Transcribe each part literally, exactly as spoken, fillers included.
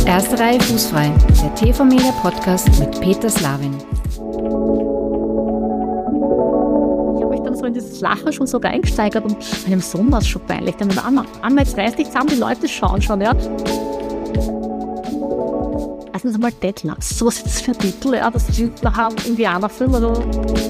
Erste Reihe fußfrei, der T V Media Podcast mit Peter Slavin. Ich habe mich dann so in dieses Lachen schon so reingesteigert und meinem Sohn war es schon peinlich. Der hat mir Anna, jetzt reiß dich zusammen, die Leute schauen schon, ja. Erstens einmal Deadlands, so was ist das für ein Titel, ja, das ist nachher ein Indianerfilm oder so.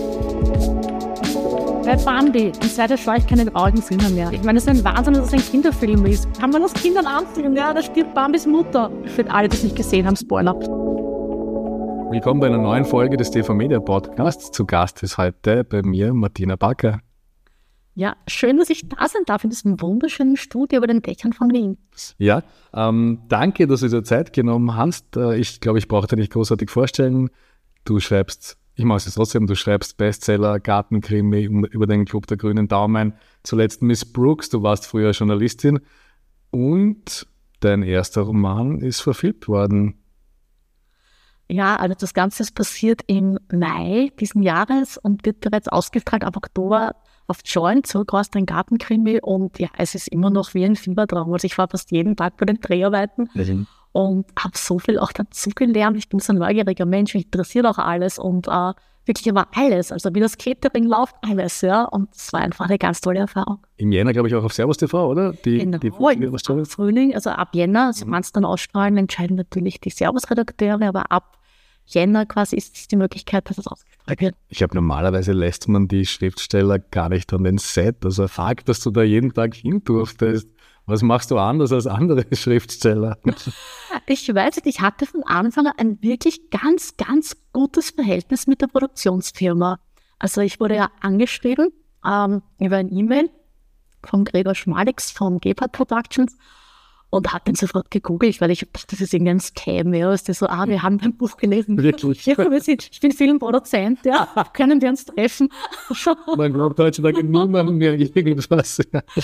Bei Bambi, und seitdem schaue ich keine traurigen Filme mehr. Ich meine, es ist ein Wahnsinn, dass es ein Kinderfilm ist. Kann man das Kindern anfühlen? Ja, da stirbt Bambis Mutter. Für alle, die es nicht gesehen haben, Spoiler. Willkommen bei einer neuen Folge des T V Media Podcasts. Zu Gast ist heute bei mir Martina Backer. Ja, schön, dass ich da sein darf in diesem wunderschönen Studio über den Dächern von Wien. Ja, ähm, danke, dass du dir Zeit genommen hast. Ich glaube, ich brauche dir nicht großartig vorstellen. Du schreibst, ich mache es jetzt trotzdem, du schreibst Bestseller, Gartenkrimi über den Club der Grünen Daumen. Zuletzt Miss Brooks, du warst früher Journalistin. Und dein erster Roman ist verfilmt worden. Ja, also das Ganze ist passiert im Mai diesen Jahres und wird bereits ausgestrahlt ab Oktober auf Join, zurück aus dem Gartenkrimi. Und ja, es ist immer noch wie ein Fiebertraum. Also ich war fast jeden Tag bei den Dreharbeiten mhm. und habe so viel auch dazugelernt. Ich bin so ein neugieriger Mensch, mich interessiert auch alles und äh, wirklich aber alles. Also wie das Catering läuft, alles, ja. Und es war einfach eine ganz tolle Erfahrung. Im Jänner, glaube ich, auch auf Servus T V, oder? Die, genau, die, die im Frühling, also ab Jänner, also mhm. wenn es dann ausstrahlen, entscheiden natürlich die Servus-Redakteure, aber ab Jänner quasi ist es die Möglichkeit, dass es ausgestrahlt wird. Ich glaube, normalerweise lässt man die Schriftsteller gar nicht an den Set. Also Fakt, dass du da jeden Tag hin durftest. Was machst du anders als andere Schriftsteller? Ich weiß nicht, ich hatte von Anfang an ein wirklich ganz, ganz gutes Verhältnis mit der Produktionsfirma. Also ich wurde ja angeschrieben ähm, über ein E-Mail von Gregor Schmalix von Gebhardt Productions und habe dann sofort gegoogelt, weil ich dachte, das ist irgendein Scam. Ja, ist das so, ah, wir haben ein Buch gelesen. Wirklich? Ja, wir sind, ich bin Filmproduzent, ja, können wir uns treffen? Man glaubt heutzutage niemand mehr irgendwas.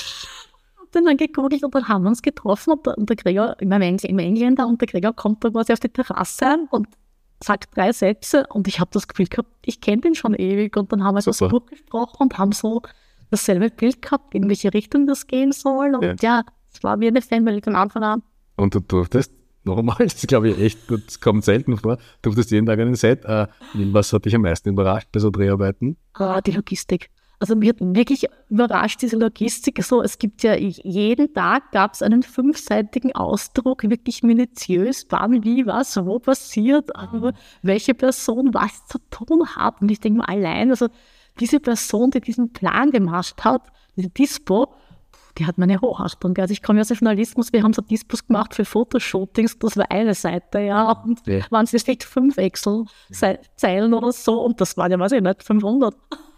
Dann dann gegoogelt und dann haben wir uns getroffen und der, und der Gregor, ich meine, im Engländer, und der Gregor kommt da quasi auf die Terrasse und sagt drei Sätze und ich habe das Gefühl gehabt, ich kenne den schon ewig und dann haben wir so das Buch gesprochen und haben so dasselbe Bild gehabt, in welche Richtung das gehen soll und ja, ja es war wie eine Family von Anfang an. Und du durftest, nochmal, das glaube ich echt, das kommt selten vor, du durftest jeden Tag an den Set. Äh, was hat dich am meisten überrascht bei so Dreharbeiten? Ah, die Logistik. Also mir hat wirklich überrascht diese Logistik. So, es gibt ja jeden Tag gab es einen fünfseitigen Ausdruck, wirklich minutiös, wann, wie, was, wo passiert, mhm. welche Person was zu tun hat. Und ich denke mal allein, also diese Person, die diesen Plan gemacht hat, diese Dispo, die hat meine Hochachtung. Also ich komme ja aus dem Journalismus, wir haben so Dispos gemacht für Fotoshootings, das war eine Seite, ja, und ja. waren es vielleicht fünf Excel-Zeilen oder so und das waren ja, weiß ich nicht, fünfhundert.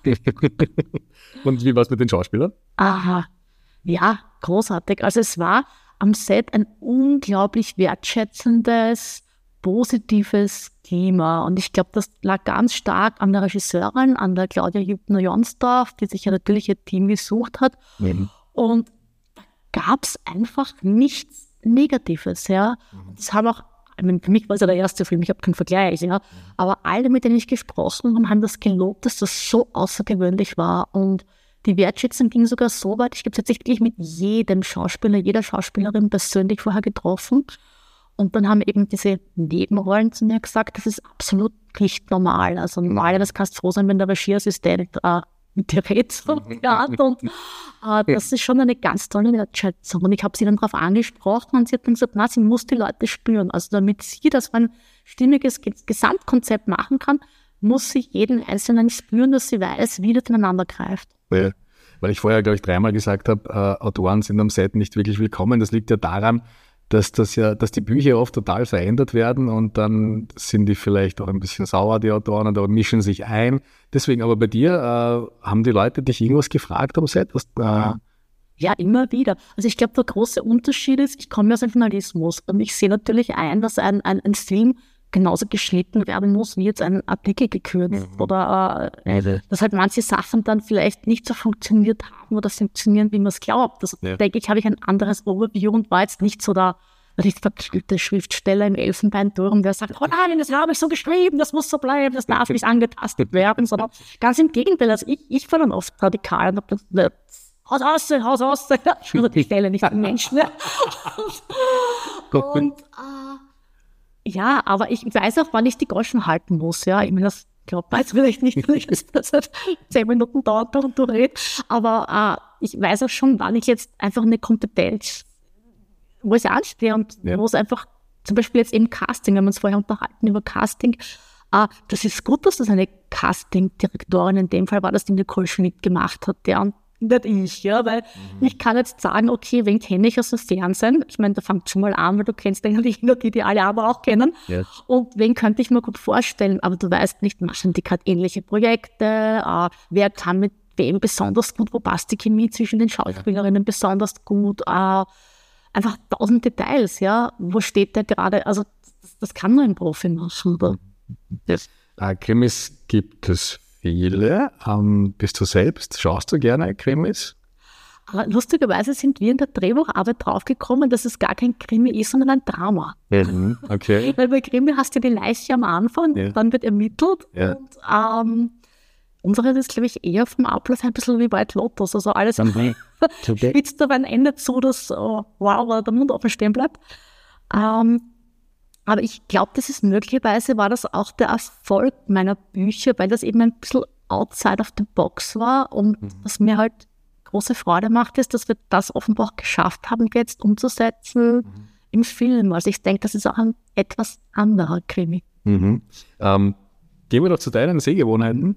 Und wie war es mit den Schauspielern? Aha, ja, großartig. Also es war am Set ein unglaublich wertschätzendes, positives Klima und ich glaube, das lag ganz stark an der Regisseurin, an der Claudia Jübner-Jonsdorf, die sich ja natürlich ihr Team gesucht hat. Mhm. Und da gab es einfach nichts Negatives, ja. Das haben auch, ich meine, für mich war es ja der erste Film, ich habe keinen Vergleich, ja. Aber alle, mit denen ich gesprochen habe, haben das gelobt, dass das so außergewöhnlich war. Und die Wertschätzung ging sogar so weit, ich habe es tatsächlich mit jedem Schauspieler, jeder Schauspielerin persönlich vorher getroffen. Und dann haben eben diese Nebenrollen zu mir gesagt, das ist absolut nicht normal. Also normalerweise kannst du froh sein, wenn der Regieassistent äh, mit dir redet so gerade und äh, das ist schon eine ganz tolle Wertschätzung und ich habe sie dann darauf angesprochen und sie hat dann gesagt, na, sie muss die Leute spüren, also damit sie das ein stimmiges Gesamtkonzept machen kann, muss sie jeden Einzelnen spüren, dass sie weiß, wie das ineinander greift. Ja, weil ich vorher, glaube ich, dreimal gesagt habe, äh, Autoren sind am Set nicht wirklich willkommen, das liegt ja daran, dass das ja, dass die Bücher oft total verändert werden und dann sind die vielleicht auch ein bisschen sauer, die Autoren, oder mischen sich ein. Deswegen, aber bei dir, äh, haben die Leute dich irgendwas gefragt am Set? Was, äh ja, immer wieder. Also ich glaube, der große Unterschied ist, ich komme ja aus dem Journalismus und ich sehe natürlich ein, dass ein, ein, ein Film genauso geschnitten werden muss, wie jetzt ein Artikel gekürzt mhm. oder äh, ja. dass halt manche Sachen dann vielleicht nicht so funktioniert haben oder funktionieren, wie man es glaubt. Also ja. denke ich, habe ich ein anderes Overview und war jetzt nicht so der richtig verkühlte Schriftsteller im Elfenbeinturm, der sagt, oh nein, das habe ich so geschrieben, das muss so bleiben, das darf nicht angetastet werden, sondern ganz im Gegenteil. Also ich, ich war dann oft radikal und habe dann Haus aus, Haus aus, also die Stelle nicht den Menschen. und, und äh, Ja, aber ich weiß auch, wann ich die Goschen halten muss. Ja, ich meine, das glaubt man jetzt vielleicht nicht, dass das seit zehn Minuten dauert und du redest. Aber äh, ich weiß auch schon, wann ich jetzt einfach eine Kompetenz, wo ich anstehe und ja. wo es einfach, zum Beispiel jetzt eben Casting, wenn wir uns vorher unterhalten über Casting, äh, das ist gut, dass das eine Casting-Direktorin in dem Fall war, dass die Nicole Schmidt gemacht hat, der und nicht ich, ja, weil mhm. ich kann jetzt sagen, okay, wen kenne ich aus dem Fernsehen? Ich meine, da fängt schon mal an, weil du kennst eigentlich nur die, die alle aber auch kennen. Yes. Und wen könnte ich mir gut vorstellen? Aber du weißt nicht, machen die gerade ähnliche Projekte? Äh, wer kann mit wem besonders gut? Wo passt die Chemie zwischen den Schauspielerinnen ja. besonders gut? Äh, einfach tausend Details, ja. Wo steht der gerade? Also das, das kann nur ein Profi machen. Yes. Uh, Krimis gibt es viele. Ähm, bist du selbst, schaust du gerne Krimis? Aber lustigerweise sind wir in der Drehbucharbeit draufgekommen, dass es gar kein Krimi ist, sondern ein Drama. Mhm, okay. Weil bei Krimi hast du die Leiche am Anfang, ja. dann wird ermittelt ja. und ähm, unsere ist, glaube ich, eher vom Ablauf ein bisschen wie White Lotus, also alles okay. spitzt aber ein Ende zu, dass oh, wow, der Mund offen stehen bleibt. Ähm, Aber ich glaube, das ist möglicherweise, war das auch der Erfolg meiner Bücher, weil das eben ein bisschen outside of the box war und mhm. was mir halt große Freude macht, ist, dass wir das offenbar auch geschafft haben, jetzt umzusetzen mhm. im Film. Also ich denke, das ist auch ein etwas anderer Krimi. Mhm. Ähm, gehen wir doch zu deinen Sehgewohnheiten.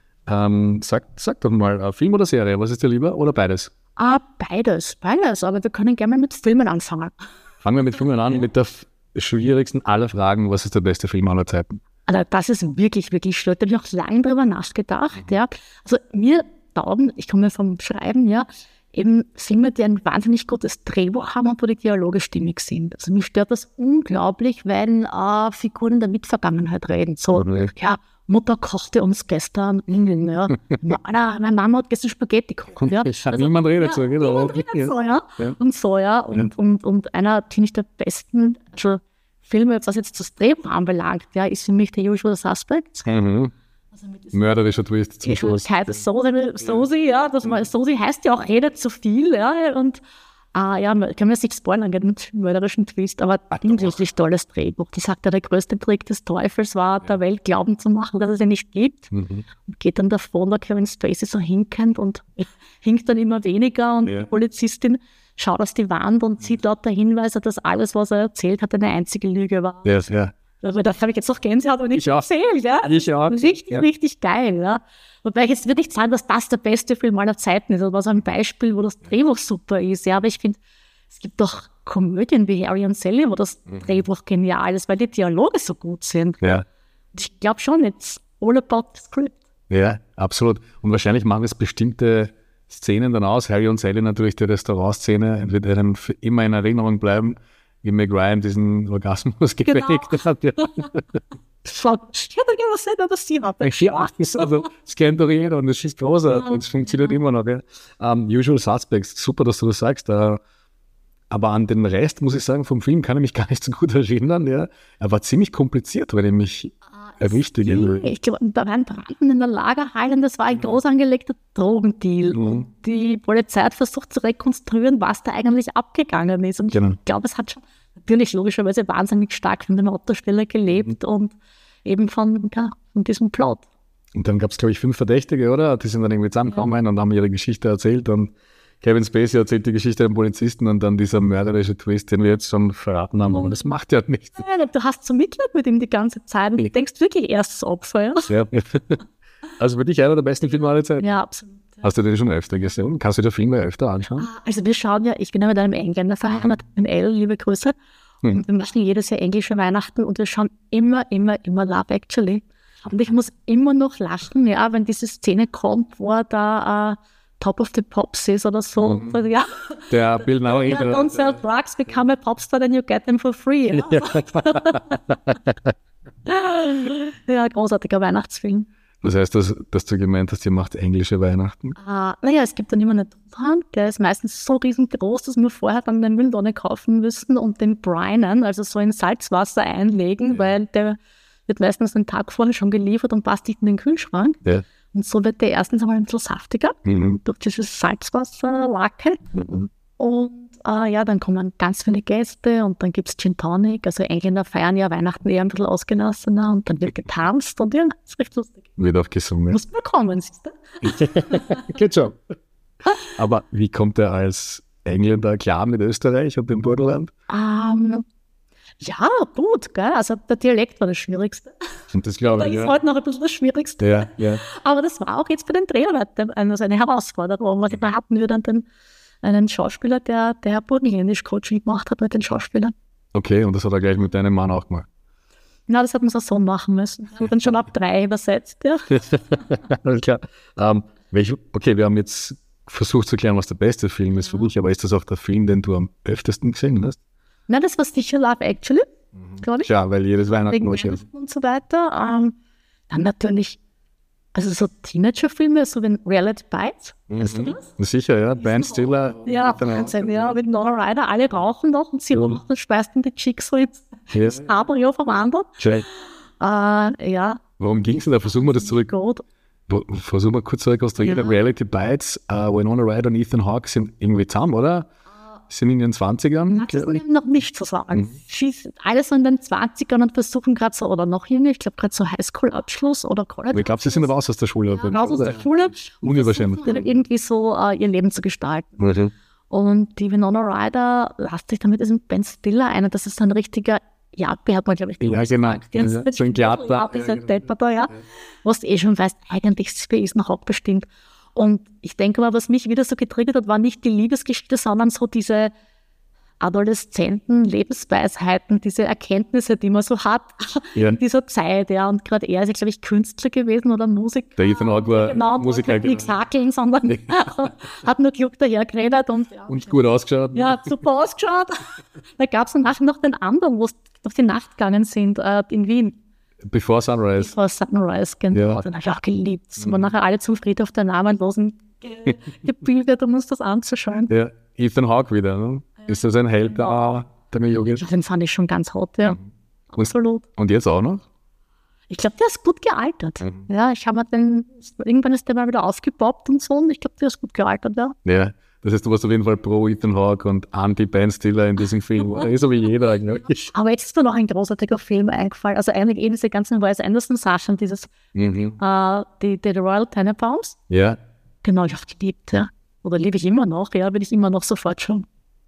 Ähm, sag, sag doch mal, Film oder Serie, was ist dir lieber oder beides? Ah, beides, beides, aber wir können gerne mal mit Filmen anfangen. Fangen wir mit Filmen an, mit der schwierigsten aller Fragen, was ist der beste Film aller Zeiten? Also das ist wirklich, wirklich schwer. Da habe ich auch lange drüber nachgedacht. Ja. Also mir taugen, ich komme vom Schreiben, ja, eben Filme, die ein wahnsinnig gutes Drehbuch haben und wo die Dialoge stimmig sind. Also mich stört das unglaublich, wenn äh, Figuren der Mitvergangenheit reden. So, okay. ja, Mutter kochte uns gestern Nudeln, ja. Meine, meine Mama hat gestern Spaghetti gekocht, ja. Also, niemand redet ja, so, genau. Niemand redet so, ja. ja. Und so, ja. Und, ja. und, und einer, finde ich, der besten also Filme, was jetzt das Drehbuch anbelangt, ja, ist für mich The Usual Suspects. Mhm. Also mörderischer Twist zum Schluss. Soße, Soße, ja, das mal, Soße heißt ja auch redet zu viel, ja, und ah, ja, man kann mir jetzt nicht spoilern mit mörderischen Twist, aber ein unglaublich tolles Drehbuch. Die sagt ja, der größte Trick des Teufels war, ja. der Welt glauben zu machen, dass es ihn nicht gibt. Mhm. Und geht dann davon, der Kevin Spacey so hinkend und hinkt dann immer weniger und ja. die Polizistin schaut aus die Wand und sieht lauter Hinweise, dass alles, was er erzählt hat, eine einzige Lüge war. Yes, ja. Also das habe ich jetzt noch Gänsehaut und nicht erzählt. Ja? Ich auch. Richtig, ja. richtig geil. Ja? Wobei ich jetzt würde nicht sagen, dass das der beste Film aller Zeiten ist. Das war so ein Beispiel, wo das Drehbuch super ist. Ja? Aber ich finde, es gibt doch Komödien wie Harry und Sally, wo das mhm. Drehbuch genial ist, weil die Dialoge so gut sind. Ja. Und ich glaube schon, it's all about the script. Ja, absolut. Und wahrscheinlich machen es bestimmte Szenen dann aus. Harry und Sally natürlich, die Restaurantszene, wird einem für immer in Erinnerung bleiben, wie Meg Ryan diesen Orgasmus gefällt genau. hat. Ja. Ich hätte gerne was sehen, was sie hat. Ja, also, das kennt doch jeder und das ist großartig und es funktioniert ja. immer noch. Ja. Um, Usual Suspects, super, dass du das sagst. Uh, aber an den Rest, muss ich sagen, vom Film kann ich mich gar nicht so gut erinnern. Ja. Er war ziemlich kompliziert, wenn ich mich erwischte. Ich glaube, da waren Branden in der Lagerhalle und das war ein groß angelegter Drogendeal. Mhm. Und die Polizei hat versucht zu rekonstruieren, was da eigentlich abgegangen ist. Und genau. ich glaube, es hat schon natürlich logischerweise wahnsinnig stark von dem Autosteller gelebt mhm. und eben von, ja, von diesem Plot. Und dann gab es, glaube ich, fünf Verdächtige, oder? Die sind dann irgendwie zusammengekommen ja. und haben ihre Geschichte erzählt. Und Kevin Spacey erzählt die Geschichte dem Polizisten und dann dieser mörderische Twist, den wir jetzt schon verraten haben. Aber das macht ja nichts. Ja, du hast so Mitleid mit ihm die ganze Zeit und du denkst wirklich erst das Opfer. Ja? Ja. Also für dich einer der besten Filme aller Zeiten? Ja, absolut. Ja. Hast du den schon öfter gesehen? Kannst du dir Filme öfter anschauen? Also wir schauen ja, ich bin ja mit einem Engländer verheiratet, mit L, liebe Grüße. Hm. Und wir machen jedes Jahr englische Weihnachten und wir schauen immer, immer, immer Love Actually. Und ich muss immer noch lachen, ja, wenn diese Szene kommt, wo er da uh, Top of the Pops ist oder so. Mhm. Also, ja. Der Bill Nighy. Ja, don't sell drugs, become a popstar, then you get them for free. Ja, ja großartiger Weihnachtsfilm. Das heißt, dass, dass du gemeint hast, ihr macht englische Weihnachten? Uh, naja, es gibt dann immer einen Truthahn, der ist meistens so riesengroß, dass wir vorher dann den Mülltonne kaufen müssen und den brinen, also so in Salzwasser einlegen, ja. weil der wird meistens einen Tag vorher schon geliefert und passt nicht in den Kühlschrank. Ja. Und so wird der erstens einmal ein bisschen saftiger mhm. durch dieses Salzwasserlake. Mhm. Und äh, ja, dann kommen ganz viele Gäste und dann gibt es Gin Tonic. Also Engländer feiern ja Weihnachten eher ein bisschen ausgelassener und dann wird getanzt und ja, das ist recht lustig. Wird auch gesungen. Muss man kommen, siehst du? Geht schon. Aber wie kommt er als Engländer klar mit Österreich und dem Burgenland? Ähm, ja, gut, gell? Also der Dialekt war das Schwierigste. Und das glaube Das ich, ist ja. heute noch ein bisschen das Schwierigste. Ja, ja. Aber das war auch jetzt bei den Dreharbeiten also eine Herausforderung. Weil da hatten wir dann den, einen Schauspieler, der, der Burgenländisch-Coaching gemacht hat mit den Schauspielern. Okay, und das hat er gleich mit deinem Mann auch gemacht. Na, das hat man so so machen müssen. Und dann schon ab drei übersetzt, ja. Alles klar. Ähm, welch, okay, wir haben jetzt versucht zu klären, was der beste Film ist für dich, aber ist das auch der Film, den du am öftesten gesehen hast? Na, das war sicher Love Actually, glaube ich. Ja, weil jedes Weihnachten Wegen was Weihnachten und so weiter. Ähm, dann natürlich, also so Teenager-Filme, so wie Reality Bites. Weißt du das? Sicher, ja. Ben Stiller. Ja, Wahnsinn, ja, mit Nora Ryder, alle rauchen noch und sie rauchen und speisten die Chicks so ins Yes. Cabrio vom anderen. Schön. Äh, ja, Worum ging es denn da? Versuchen wir das zurück. gut. Versuchen wir kurz zurück aus der Ja. Reality Bites. Uh, Winona Ryder und Ethan Hawke sind irgendwie zusammen, oder? Sind in ihren zwanzigern? Das ist noch nicht zu sagen. Sie sind alle so in den zwanzigern und versuchen gerade so, oder noch jünger, ich glaube gerade so Highschool-Abschluss oder College. Ich glaube, sie sind raus aus der Schule. Ja, raus aus der Schule. und Unüberschämt. versuchen irgendwie so äh, ihr Leben zu gestalten. Und die Winona Ryder lässt sich dann mit diesem Ben Stiller ein. Und das ist so ein richtiger Jappe, hat man, glaube ich, Ja, genau. Jetzt Ja, mit so ein glatter. Jappe, so ein Depperter, ja. Was du eh schon weißt, eigentlich ist es noch abgestimmt. Und ich denke mal, was mich wieder so getriggert hat, war nicht die Liebesgeschichte, sondern so diese Adoleszenten, Lebensweisheiten, diese Erkenntnisse, die man so hat Ja. in dieser Zeit. Ja. Und gerade er ist ja, glaube ich, Künstler gewesen oder Musiker. Der Ethan Hawke war Genau, und Musiker. wollte nichts hackeln, sondern hat nur klug dahergeredet und ja, Und gut ausgeschaut. ja, hat super ausgeschaut. Da gab es nachher noch den anderen, wo es durch die Nacht gegangen sind, äh, in Wien. Before Sunrise. Vor Sunrise, genau. Ja. Den habe ich auch geliebt. Sind wir nachher alle zum Friedhof der Namenlosen ge gebildet, um uns das anzuschauen. Ja, Ethan Hawke wieder. Ne? Ist das ein Held der, der Millionen? Den fand ich schon ganz hot, ja. Absolut. Und jetzt auch noch? Ich glaube, der ist gut gealtert. Mhm. Ja, ich habe mir den, irgendwann ist der mal wieder aufgepoppt und so, und ich glaube, der ist gut gealtert, ja. Ja, das heißt, du warst auf jeden Fall pro Ethan Hawke und anti-Ben Stiller in diesem Film. Oder? So wie jeder eigentlich. Aber jetzt ist mir noch ein großartiger Film eingefallen. Also eigentlich eh diese ganzen Wes Anderson-Sachen, dieses, Mhm. äh, die, die Royal Tenenbaums. Ja. Genau, ich habe geliebt, ja. Oder liebe ich immer noch, ja, will ich immer noch sofort schauen.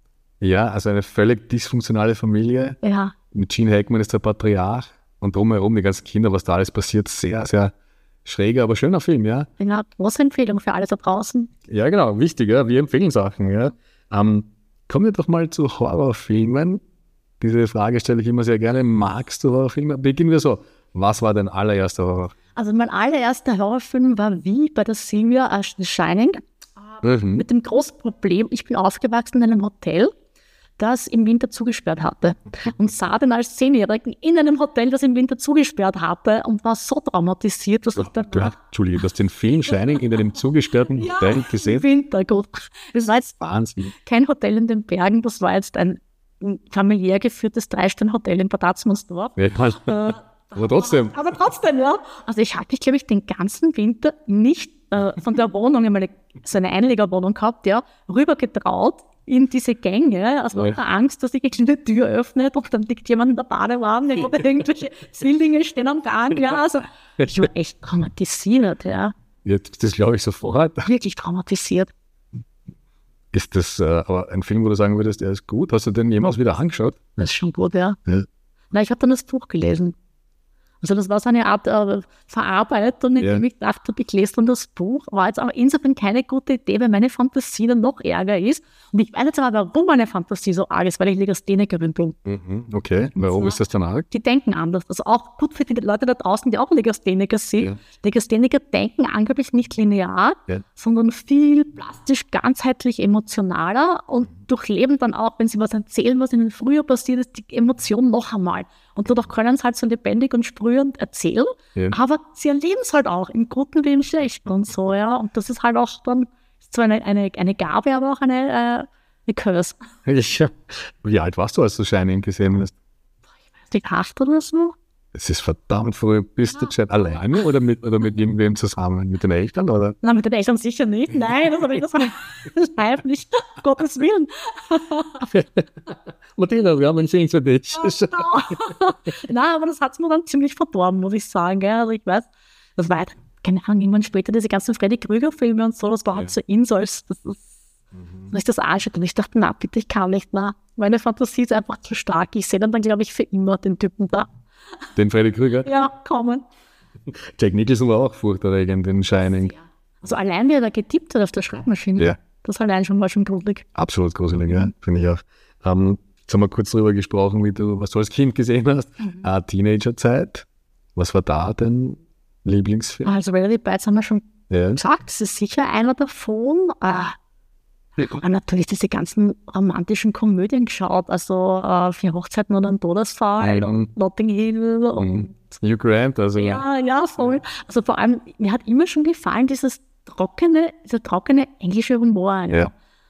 Ja, also eine völlig dysfunktionale Familie. Ja, Mit Gene Hackman ist der Patriarch und drumherum die ganzen Kinder, was da alles passiert. Sehr, sehr schräger, aber schöner Film, ja. ja, große Empfehlung für alle da draußen. Ja, genau, wichtig, ja. Wir empfehlen Sachen, ja. Ähm, kommen wir doch mal zu Horrorfilmen. Diese Frage stelle ich immer sehr gerne. Magst du Horrorfilme? Beginnen wir so. Was war dein allererster Horror? Also mein allererster Horrorfilm war wie bei der Silvia äh, The Shining. Mhm. Mit dem großen Problem, ich bin aufgewachsen in einem Hotel, das im Winter zugesperrt hatte. Und sah dann als Zehnjährigen in einem Hotel, das im Winter zugesperrt hatte, und war so traumatisiert, dass ich dann Du, Entschuldige, du hast den Film Shining in einem zugesperrten Hotel im gesehen? Winter, gut. Das war jetzt Wahnsinn. kein Hotel in den Bergen, das war jetzt ein familiär geführtes Drei-Sterne-Hotel in Bad Atzmannsdorf. Ja, Äh, aber trotzdem. Aber trotzdem, ja. Also ich habe mich, glaube ich, den ganzen Winter nicht äh, von der Wohnung, ich meine, so eine Einlegerwohnung gehabt, ja, rüber getraut in diese Gänge, also Ja. ja. Angst, dass sich eine Tür öffnet und dann liegt jemand in der Badewanne oder irgendwelche Zwillinge stehen am Gang, ja, also ich war echt traumatisiert, ja, Ja, das glaube ich sofort. wirklich traumatisiert. Ist das äh, aber ein Film, wo du sagen würdest, der ist gut? Hast du den jemals wieder angeschaut? Das ist schon gut, ja. Ja. Na, ich habe dann das Buch gelesen. Also das war so eine Art äh, Verarbeitung, in Ja. dem ich dachte, ich lese dann das Buch. War jetzt aber insofern keine gute Idee, weil meine Fantasie dann noch ärger ist. Und ich weiß jetzt aber, warum meine Fantasie so arg ist, weil ich Legasthenikerin bin. Mhm. Okay, warum zwar- ist das dann arg? Die denken anders. Also auch gut für die Leute da draußen, die auch Legastheniker sind. Ja. Legastheniker denken angeblich nicht linear, Ja. sondern viel plastisch, ganzheitlich, emotionaler und durchleben dann auch, wenn sie was erzählen, was ihnen früher passiert ist, die Emotion noch einmal. Und dadurch können sie halt so lebendig und sprühend erzählen, Ja. aber sie erleben es halt auch, im Guten wie im Schlechten und so, ja. Und das ist halt auch dann ist zwar eine, eine, eine Gabe, aber auch eine, äh, eine Curse. Ich, wie alt warst du, als du Shining gesehen hast? Die acht oder so? Es ist verdammt früh. Bist du schon alleine oder mit, oder mit irgendwem zusammen? Mit den Eltern, oder? Nein, mit den Eltern sicher nicht. Nein, das habe ich das live nicht. Um Gottes Willen. Martina, wir haben einen Film für dich. Nein, aber das hat es mir dann ziemlich verdorben, muss ich sagen. Gell? Also ich weiß, das war halt, keine Ahnung, irgendwann später diese ganzen Freddy-Krüger-Filme und so, das war halt so in so als, das ist, mhm. das, das anschaut. Und ich dachte, na bitte, ich kann nicht, na. Meine Fantasie ist einfach zu stark. Ich sehe dann, dann glaube ich, für immer den Typen da. Den Freddy Krüger? Ja, kommen. Jack Nicholson war auch furchterregend in Shining. Also allein, wie er da getippt hat auf der Schreibmaschine, ja. das allein schon mal schon gruselig. Absolut gruselig, ja, finde ich auch. Um, jetzt haben wir kurz darüber gesprochen, wie du, was du als Kind gesehen hast. Mhm. Uh, Teenagerzeit. Was war da dein Lieblingsfilm? Also Reality Bites haben wir schon ja. gesagt, das ist sicher einer davon. Uh, Wir haben natürlich diese ganzen romantischen Komödien geschaut, also äh, Vier Hochzeiten und ein Todesfall um, und Notting Hill und Hugh Grant, also ja, ja, voll. Also vor allem, mir hat immer schon gefallen, dieses trockene, dieser trockene englische Humor. Ja.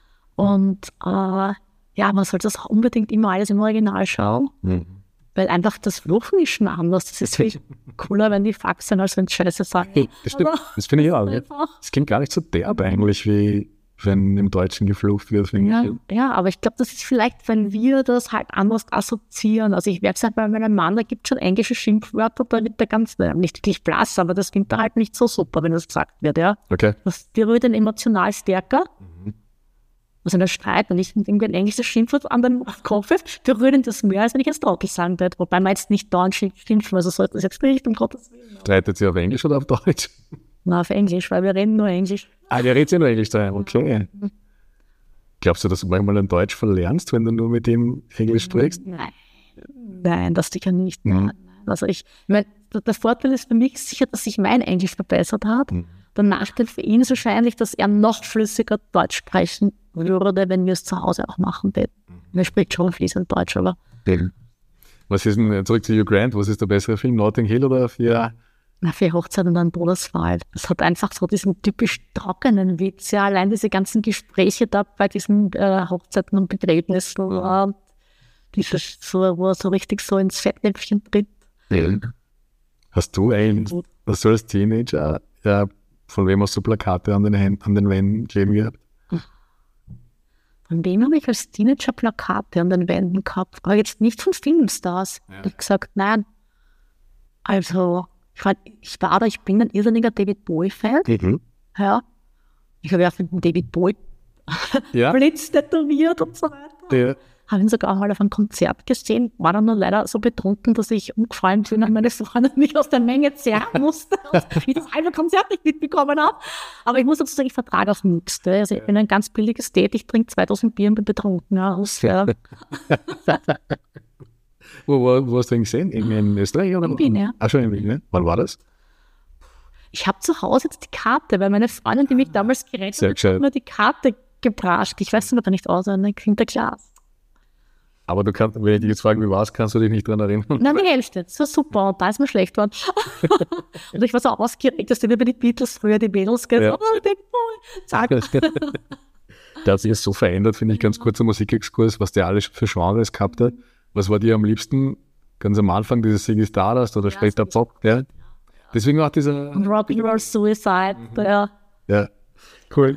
Und äh, ja, man sollte das unbedingt immer alles im Original schauen, mhm. weil einfach das Fluchen ist schon anders. Das ist viel cooler, wenn die Fuck sind, als wenn Scheiße sagen. Das stimmt, das finde ich auch. Das klingt gar nicht so derb eigentlich, wie wenn im Deutschen geflucht wird. Ja, ich. ja, aber ich glaube, das ist vielleicht, wenn wir das halt anders assoziieren. Also ich merke es halt bei meinem Mann, da gibt es schon englische Schimpfwörter, da wird der ganz, nicht wirklich blass, aber das klingt da halt nicht so super, wenn das gesagt wird, ja. Okay. Das berührt ihn emotional stärker. Mhm. Also der Streit, wenn ich irgendwie ein englisches Schimpfwort an den Kopf habe, berührt ihn das mehr, als wenn ich jetzt Trottel sagen würde. Wobei man jetzt nicht dauernd schimpfen, also sollte das jetzt nicht, um Gottes Willen. Streitet sie auf Englisch oder auf Deutsch? Na, auf Englisch, weil wir reden nur Englisch. Ah, der redet ja nur Englisch daheim, okay. Mhm. Glaubst du, dass du manchmal ein Deutsch verlernst, wenn du nur mit ihm Englisch sprichst? Nein, nein, das sicher nicht. Mhm. Also ich, ich meine, der Vorteil ist für mich sicher, dass sich mein Englisch verbessert hat. Mhm. Der Nachteil für ihn ist wahrscheinlich, dass er noch flüssiger Deutsch sprechen würde, wenn wir es zu Hause auch machen würden. Mhm. Er spricht schon fließend Deutsch, aber... Mhm. Was ist denn, zurück zu Hugh Grant, was ist der bessere Film, Notting Hill oder für... Na, für Hochzeit und ein Todesfall. Das hat einfach so diesen typisch trockenen Witz. Ja, allein diese ganzen Gespräche da bei diesen äh, Hochzeiten und Begräbnissen, äh, dieses, so, wo er so richtig so ins Fettnäpfchen tritt. Ja. Hast du ein, hast du als Teenager, ja, von wem hast du Plakate an den Händen, an den Wänden kleben gehabt? Von wem habe ich als Teenager Plakate an den Wänden gehabt? Aber jetzt nicht von Filmstars. Ja. Ich habe gesagt, nein. Also... Ich war, ich war da, ich bin ein irrsinniger David Bowie-Fan. Mhm. Ja. Ich habe ja für den David Bowie ja. Blitz tätowiert und so weiter. Ja. Habe ihn sogar mal auf einem Konzert gesehen, war dann nur leider so betrunken, dass ich umgefallen bin und meine Freundin mich aus der Menge zerren musste und ich das halbe Konzert nicht mitbekommen habe. Aber ich muss dazu sagen, ich vertrage auch nichts. Also ich bin ein ganz billiges Date, ich trinke zweitausend Bier und bin betrunken. Ja. Das, ja. Wo, wo, wo hast du ihn gesehen? In, in Österreich? Oder? In Wien, ja. Ach, schon in Wien, ne? Wann war das? Ich habe zu Hause jetzt die Karte, weil meine Freundin, die mich damals gerettet hat, hat mir die Karte gebracht. Ich weiß aber nicht aus, eine Kinderglas. Aber du kannst, wenn ich dich jetzt frage, wie war es, kannst du dich nicht dran erinnern? Nein, die Hälfte. Das war super und da ist mir schlecht geworden. Und ich war so ausgeregt, dass die wie bei den Beatles früher die Mädels gehen. Ja. Oh, den Zack. Der hat sich jetzt so verändert, finde ich, ganz kurzer Musikexkurs, was der alles für Genres gehabt hat. Was war dir am liebsten? Ganz am Anfang dieses Ziggy Stardust oder ja, später Pop? Ja. Deswegen auch dieser... Rock'n'Roll Suicide. Mhm. Ja. Ja, cool.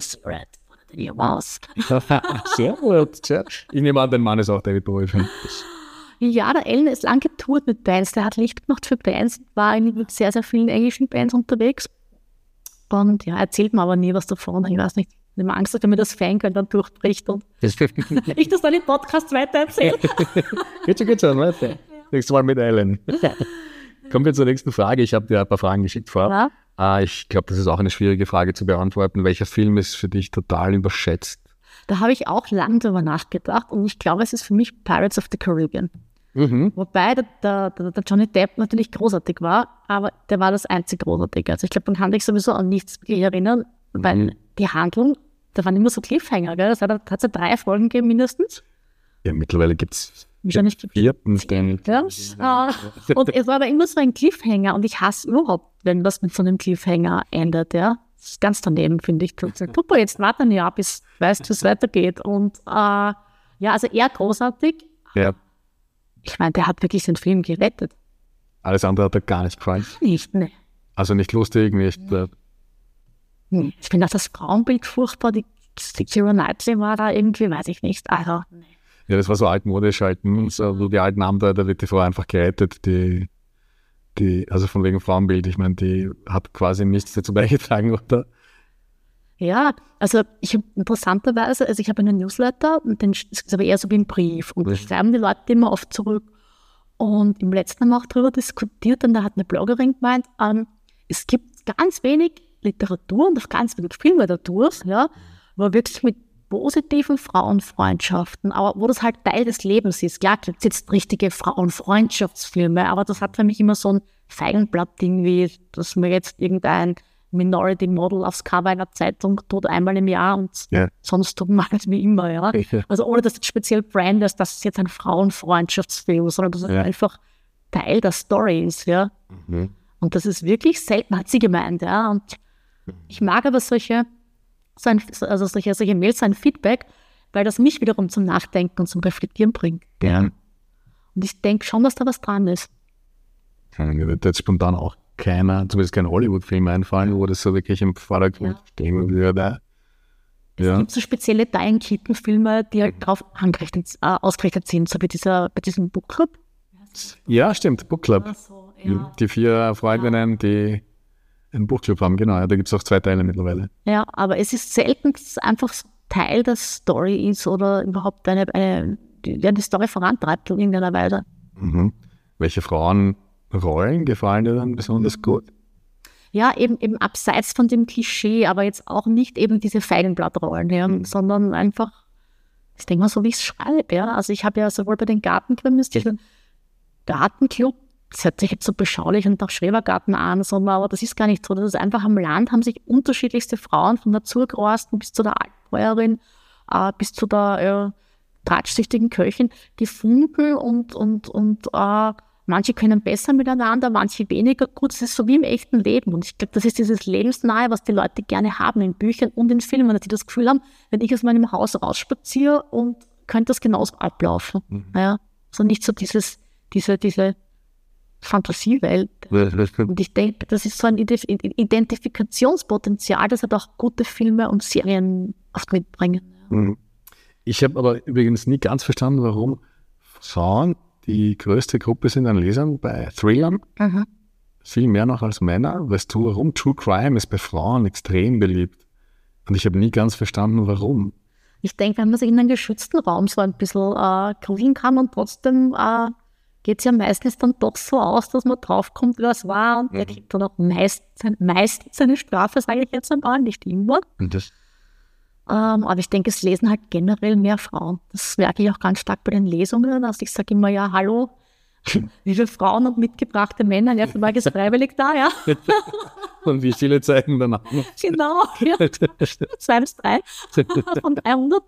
Sehr gut. Ich nehme an, dein Mann ist auch David Bowie-Fan. Ja, der Ellen ist lang getourt mit Bands. Der hat Licht gemacht für Bands, war mit sehr, sehr vielen englischen Bands unterwegs. Und ja, erzählt mir aber nie was davon. Ich weiß nicht. Ich habe Angst, dass er mir das Fangirl dann durchbricht und ich das dann im Podcast weiter erzähle. Geht schon, geht schon, weiter. Nächstes Mal mit Ellen. Kommen wir zur nächsten Frage. Ich habe dir ein paar Fragen geschickt vorab. Ja. Ah, ich glaube, das ist auch eine schwierige Frage zu beantworten. Welcher Film ist für dich total überschätzt? Da habe ich auch lange drüber nachgedacht und ich glaube, es ist für mich Pirates of the Caribbean. Mhm. Wobei der, der, der Johnny Depp natürlich großartig war, aber der war das einzig Großartige. Also ich glaube, man kann sich sowieso an nichts wirklich erinnern, mhm. weil die Handlung, da waren immer so Cliffhanger, gell? Das hat es ja drei Folgen gegeben mindestens. Ja, mittlerweile gibt es wahrscheinlich vierten. Ja. Ja. Und es war aber immer so ein Cliffhanger und ich hasse überhaupt, wenn das mit so einem Cliffhanger endet, ja. Das ist ganz daneben, finde ich. Super, jetzt warte ein Jahr, bis weißt, wie es weitergeht. Und äh, ja, also eher großartig. Ja. Ich meine, der hat wirklich den Film gerettet. Alles andere hat dir gar nicht gefallen. Nicht, ne. Also nicht lustig, nicht. Äh, Hm. Ich finde auch das Frauenbild furchtbar. Die, die Keira Knightley war da irgendwie, weiß ich nicht. Also, nee. Ja, das war so altmodisch halt. So, die alten haben da, da wird die Frau einfach gerettet. Die, die, also von wegen Frauenbild, ich meine, die hat quasi nichts dazu beigetragen, oder? Ja, also ich habe interessanterweise, also ich habe einen Newsletter, und den, das ist aber eher so wie ein Brief. Und da schreiben die Leute immer oft zurück. Und im letzten haben wir auch darüber diskutiert, und da hat eine Bloggerin gemeint, ähm, es gibt ganz wenig Literatur und auch ganz wenig Filme dadurch, ja, wo wirklich mit positiven Frauenfreundschaften, aber wo das halt Teil des Lebens ist. Klar, gibt es jetzt richtige Frauenfreundschaftsfilme, aber das hat für mich immer so ein Feigenblatt-Ding, wie dass mir jetzt irgendein Minority Model aufs Cover einer Zeitung tut einmal im Jahr und Ja. sonst tut man es wie immer, ja. Ja. Also ohne dass es speziell brand ist, das ist jetzt ein Frauenfreundschaftsfilm, sondern das ist Ja. einfach Teil der Story ist, ja. Mhm. Und das ist wirklich selten, hat sie gemeint, ja. Und ich mag aber solche, so ein, also solche, solche Mails, so ein Feedback, weil das mich wiederum zum Nachdenken und zum Reflektieren bringt. Ja. Und ich denke schon, dass da was dran ist. Mir wird jetzt spontan auch keiner, zumindest kein Hollywood-Film einfallen, wo das so wirklich im Vordergrund Ja. stehen würde. Es Ja. gibt so spezielle Diane Keaton-Filme, die halt darauf angerichtet, äh, ausgerichtet sind, so wie dieser, bei diesem Book Club. ja, stimmt, Book Club. So, Die vier Freundinnen, die einen Buchclub haben, genau. Ja, da gibt es auch zwei Teile mittlerweile. Ja, aber es ist selten, dass es einfach so Teil der Story ist oder überhaupt eine, eine die, ja, die Story vorantreibt in irgendeiner Weise. Mhm. Welche Frauenrollen gefallen dir dann besonders gut? Ja, eben, eben abseits von dem Klischee, aber jetzt auch nicht eben diese Feigenblattrollen, ja, Mhm. sondern einfach, ich denke mal so, wie ich es schreibe, ja. Also ich habe ja sowohl bei den Gartenkrimis diesen Gartenclub, das hört sich jetzt so beschaulich und nach Schrebergarten an, sondern aber das ist gar nicht so. Das ist einfach am Land, haben sich unterschiedlichste Frauen von der Zurgrosten bis zu der Altbäuerin, äh, bis zu der äh, tratschsüchtigen Köchin gefunden und, und, und äh, manche können besser miteinander, manche weniger gut. Das ist so wie im echten Leben. Und ich glaube, das ist dieses Lebensnahe, was die Leute gerne haben in Büchern und in Filmen, dass sie das Gefühl haben, wenn ich aus meinem Haus rausspaziere und könnte das genauso ablaufen. Mhm. Ja, also nicht so dieses, diese, diese Fantasiewelt. Und ich denke, das ist so ein Ident- Identifikationspotenzial, das halt auch gute Filme und Serien oft mitbringen. Mhm. Ich habe aber übrigens nie ganz verstanden, warum Frauen die größte Gruppe sind an Lesern bei Thrillern, Mhm. viel mehr noch als Männer. Weißt du, warum True Crime ist bei Frauen extrem beliebt? Und ich habe nie ganz verstanden, warum. Ich denke, wenn man sich in einem geschützten Raum so ein bisschen äh, gruseln kann und trotzdem äh, geht es ja meistens dann doch so aus, dass man draufkommt, wer es war und der kriegt dann auch meist, meistens seine Strafe, sage ich jetzt einmal, nicht immer. Und das, Ähm, aber ich denke, es lesen halt generell mehr Frauen. Das merke ich auch ganz stark bei den Lesungen. Also ich sage immer, ja, hallo, wie viele Frauen und mitgebrachte Männer, ja, für ist freiwillig da, ja. und wie viele zeigen danach? Genau, ja. Zwei bis drei von dreihundert.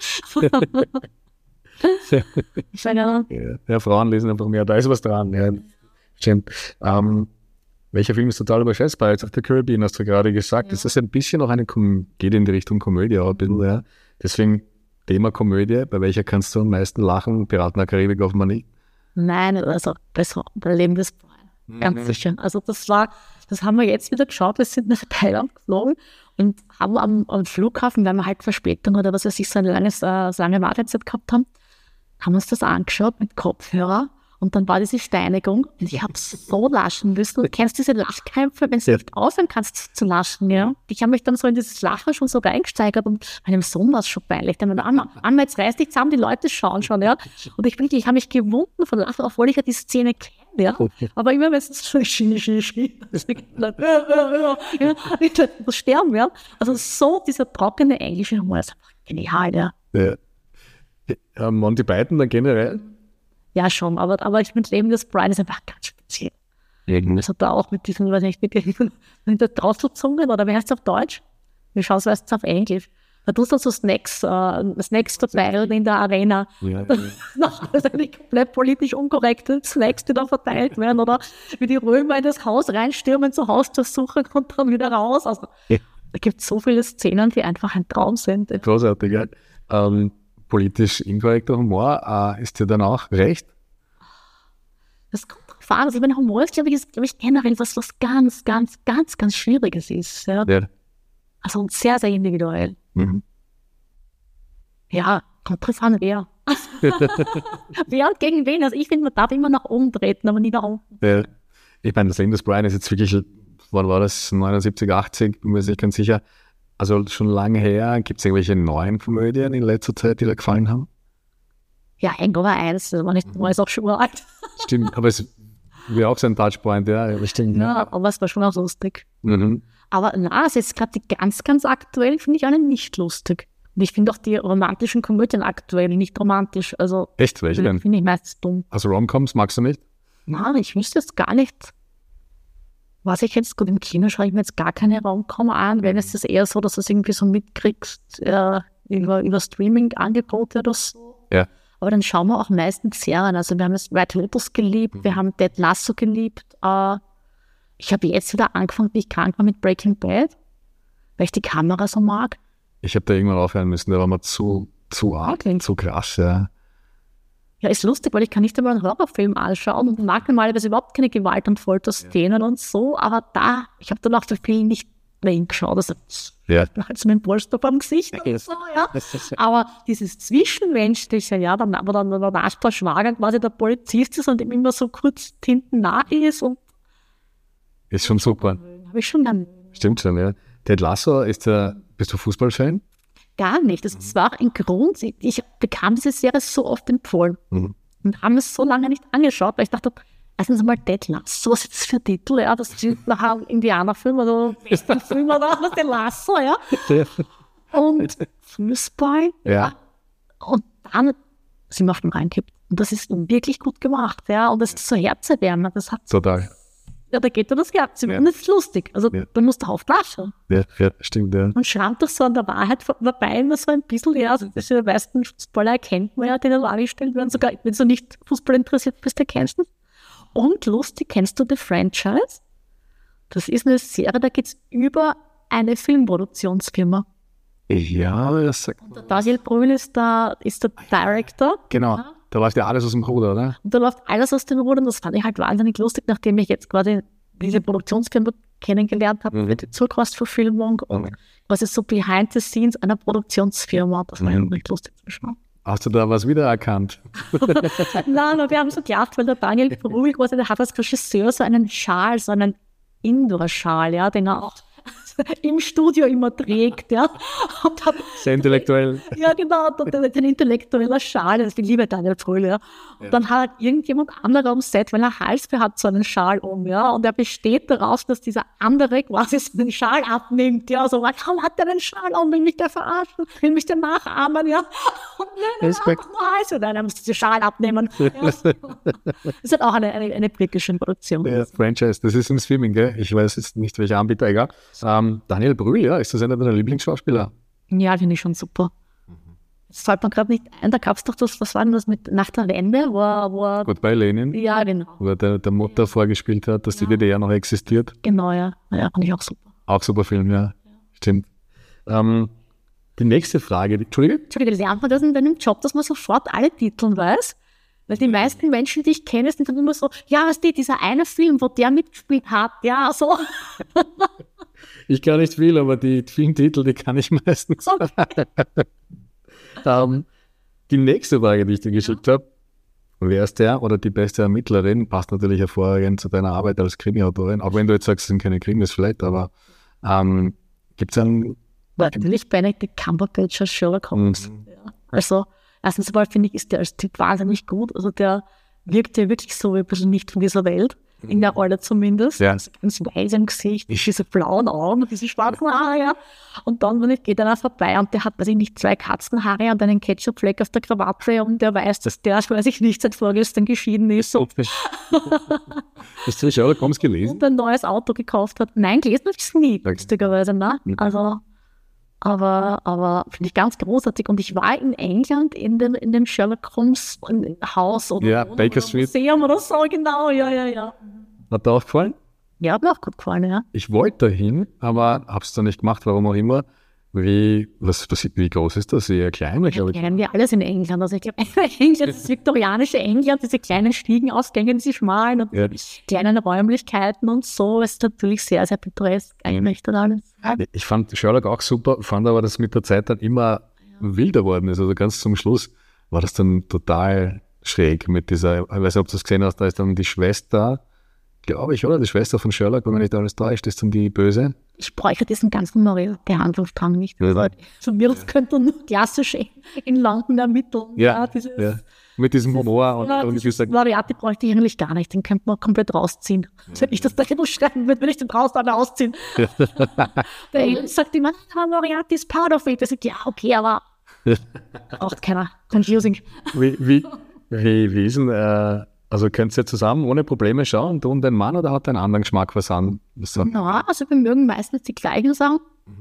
Ich meine, ja, Ja, ja, Frauen lesen einfach mehr, da ist was dran. Ja, stimmt. Ähm, welcher Film ist total überschätzt? Pirates of the Caribbean, hast du gerade gesagt. Ja. Das ist ein bisschen auch eine, Kom geht in die Richtung Komödie auch ein bisschen, ja. Deswegen Thema Komödie, bei welcher kannst du am meisten lachen? Piraten der Karibik offenbar nicht. nein, also besser, bei Leben des Brian. Ganz sicher. Also das war, das haben wir jetzt wieder geschaut, wir sind nach Thailand geflogen und haben am, am Flughafen, weil wir halt Verspätung oder was weiß ich, so eine lange, äh, so lange Wartezeit gehabt haben, haben uns das angeschaut mit Kopfhörer und dann war diese Steinigung und ich habe so lachen müssen. Du kennst diese Lachkämpfe, wenn du Ja. nicht aufhören kannst zu lachen, ja. Ich habe mich dann so in dieses Lachen schon so reingesteigert und meinem Sohn war es schon peinlich. Der meinte, Anna, Anna, jetzt reiß dich zusammen, die Leute schauen schon, ja. Und ich wirklich, ich habe mich gewunden von Lachen, obwohl ich ja die Szene kenne, ja. Aber immer wenn es so schi, schi, schi, das sterben werden. Also so dieser trockene englische Humor ist einfach genial, ja. Ja. Ja, Monty Python dann generell? Ja, schon, aber, aber ich finde, Leben des Brian ist einfach ganz speziell. Also da auch mit diesen, weiß nicht, mit den, mit der Drosselzungen oder wie heißt es auf Deutsch? Wie schaust du es auf Englisch? Da tust du so Snacks, äh, Snacks verteilen in der Arena. Ja, Das ist eigentlich komplett politisch unkorrekte Snacks, die da verteilt werden. Oder wie die Römer in das Haus reinstürmen, zur Hausdurchsuchung und dann wieder raus. Also Ja. da gibt es so viele Szenen, die einfach ein Traum sind. Großartig, ja. Ähm, politisch inkorrekter Humor, äh, ist dir dann auch recht? Das kommt drauf abgefahren. Also mein Humor ist, glaube ich, ist, glaube ich, generell was, was ganz, ganz, ganz, ganz Schwieriges ist. Ja. Ja. Also sehr, sehr individuell. Mhm. Ja, kommt drauf an, wer. Wer und gegen wen? Also ich finde, man darf immer nach oben treten, aber nie nach unten. Ja. Ich meine, das Leben des Brian ist jetzt wirklich, wann war das? neunundsiebzig, achtzig, bin mir nicht ganz sicher. Also schon lange her. Gibt es irgendwelche neuen Komödien in letzter Zeit, die dir gefallen haben? Ja, Hangover eins, das war nicht, war ist auch schon alt. Stimmt, aber es wäre auch so ein Touchpoint, ja. ja stimmt. Ja, aber es war schon auch lustig. Mhm. Aber na, also jetzt gerade die ganz, ganz aktuell finde ich alle nicht lustig. Und ich finde auch die romantischen Komödien aktuell nicht romantisch. Also Echt, welche denn? finde ich meistens dumm. Also Romcoms magst du nicht? Na, ich wüsste jetzt gar nicht, was ich jetzt gut im Kino schaue ich mir jetzt gar keine Romcom an, wenn es ist eher so, dass du es irgendwie so mitkriegst äh, über, über Streaming-Angebote oder so. Ja. Aber dann schauen wir auch meistens Serien. Also wir haben jetzt White Lotus geliebt, mhm. wir haben Ted Lasso geliebt. Äh, ich habe jetzt wieder angefangen, wie ich krank war mit Breaking Bad, weil ich die Kamera so mag. Ich habe da irgendwann aufhören müssen, da war mir zu, zu arg, Okay. zu krass, ja. Ja, ist lustig, weil ich kann nicht einmal einen Horrorfilm anschauen und mag normalerweise überhaupt keine Gewalt- und Folterszenen ja. und so, aber da, ich habe dann auch so viel nicht mehr hingeschaut, also ja. halt mit dem Polster am Gesicht und so, ja. Aber dieses Zwischenmenschliche, ja, dann, aber dann der Nachbarschwager quasi der Polizist ist und ihm immer so kurz hinten nah ist und ist schon super. Habe ich schon dann. Stimmt schon, ja. Ted Lasso, ist der, bist du Fußballfan? Gar nicht. Das mhm. war ein Grund. Ich bekam diese Serie so oft empfohlen mhm. und habe es so lange nicht angeschaut, weil ich dachte, erstens mal Ted Lasso, was ist das für ein Titel? Ja, das ist nachher ein Indianerfilm oder Westernfilm oder was, Ted Lasso, ja. Und Fußball. Ja. ja. Und dann sind wir auf den reingekippt. Und das ist wirklich gut gemacht, ja. Und das ist so herzerwärmend. Das hat Total. Ja, da geht dir das Herz. Ja. Und das ist lustig. Also, ja. da musst du auflachen. Ja, ja, stimmt, ja. Und schrammt doch so an der Wahrheit dabei immer so ein bisschen, ja, also das die meisten Fußballer erkennt man ja, die dann angestellt werden, sogar wenn du nicht Fußball interessiert bist, erkennst du. Und lustig, kennst du The Franchise? Das ist eine Serie, da geht es über eine Filmproduktionsfirma. Ja, das sagt Und der Daniel Brühl ist der, ist der Director. Genau. Ja. Da läuft ja alles aus dem Ruder, oder? Und da läuft alles aus dem Ruder und das fand ich halt wahnsinnig lustig, nachdem ich jetzt quasi diese Produktionsfirma kennengelernt habe, mhm. für die Zurkostverfilmung und okay. quasi so behind the scenes einer Produktionsfirma. Das war mhm. ja nicht lustig zu schauen. Hast du da was wiedererkannt? Nein, aber wir haben so gelacht, weil der Daniel Brühl quasi, der hat als Regisseur so einen Schal, so einen Indoor-Schal, ja, den er auch im Studio immer trägt, ja. Und hat, sehr intellektuell. Ja, genau, ein intellektueller Schal, das ist die liebe Daniel Brühl, ja. Und ja. dann hat irgendjemand anderer am Set, weil er Halsbär hat, so einen Schal um, ja. Und er besteht darauf, dass dieser andere quasi so den Schal abnimmt, ja. So, warum hat der den Schal um? Will mich der verarschen? Will mich der nachahmen, ja. Und nein, nein, Hals. Und dann muss diesen Schal abnehmen. Ja. Das ist halt auch eine, eine, eine britische Produktion. Ja, Franchise, das ist im Streaming, gell? Ich weiß jetzt nicht, welcher Anbieter, egal. Um, Daniel Brühl, ja, ist das einer deiner Lieblingsschauspieler? Ja, finde ich schon super. Das fällt mir gerade nicht ein, da gab es doch das, was war denn das mit nach der Wende, wo er... Wo er Goodbye Lenin, ja, genau. Wo er der, der Mutter vorgespielt hat, dass ja. die D D R noch existiert. Genau, ja. Ja, fand ich auch super. Auch super Film, ja. ja. Stimmt. Um, die nächste Frage, die, Entschuldige? Entschuldige, lernt man das in deinem Job, dass man sofort alle Titel weiß? Weil die meisten Menschen, die ich kenne, sind dann immer so, ja, was die, dieser eine Film, wo der mitgespielt hat, ja, so. Ich kann nicht viel, aber die Filmtitel, die kann ich meistens. Okay. um, die nächste Frage, die ich dir geschickt ja. habe, wer ist der oder die beste Ermittlerin? Passt natürlich hervorragend zu deiner Arbeit als Krimi-Autorin, auch wenn du jetzt sagst, es sind keine Krimis vielleicht, aber um, gibt es einen... Natürlich Benedict Cumberbatch als Sherlock Holmes. Mhm. Ja. Also, erstens mal finde ich, ist der als Typ wahnsinnig gut. Also der wirkt ja wirklich so ein bisschen nicht von dieser Welt. In der Rolle zumindest. Ja. Also ganz weiß im Gesicht, diese blauen Augen, diese schwarzen Haare. Ja. Und dann wenn ich, geht einer vorbei und der hat, weiß ich nicht, zwei Katzenhaare und einen Ketchupfleck auf der Krawatte und der weiß, dass der, weiß ich nicht, seit vorgestern geschieden ist. So. Hast du Sherlock Holmes gelesen? Und ein neues Auto gekauft hat. Nein, gelesen habe ich es nie, lustigerweise. Ne? Also, aber, aber finde ich ganz großartig. Und ich war in England in dem, in dem Sherlock Holmes Haus oder, ja, oder, Baker oder Street. Museum oder so, genau, ja, ja, ja. Hat dir auch gefallen? Ja, hat mir auch gut gefallen, ja. Ich wollte dahin, aber habe es dann nicht gemacht, warum auch immer. Wie, was, was, wie groß ist das? Eher klein, glaube ich. Kennen wir alles in England. Also ich glaube, England, das viktorianische England, diese kleinen Stiegenausgänge, diese schmalen und Ja. kleinen Räumlichkeiten und so, ist natürlich sehr, sehr pittoresk eingerichtet alles. Ich fand Sherlock auch super, fand aber, dass mit der Zeit dann immer wilder worden ist. Also ganz zum Schluss war das dann total schräg mit dieser, ich weiß nicht, ob du das gesehen hast, da ist dann die Schwester, glaube ich, oder? Die Schwester von Sherlock, wenn man nicht alles täuscht, ist dann die Böse. Ich bräuchte diesen ganzen Morel-Behandlungsstrang nicht. Ja. Von mir aus könnte man nur klassisch in London ermitteln. Ja, dieses, ja. Mit diesem Humor und, ja, und ich dieses sage, Variante bräuchte ich eigentlich gar nicht. Den könnte man komplett rausziehen. Also wenn ich das da schreiben würde, würde ich den raus dann ausziehen. Der Alien sagt immer, ah, Moriarty is part of it. Ich sage, ja, okay, aber braucht keiner. Confusing. wie, wie, wie, wie ist denn, äh, also könnt ihr zusammen ohne Probleme schauen, du und dein Mann, oder hat er einen anderen Geschmack, was an? Was an? Ja, also wir mögen meistens die gleichen Sachen.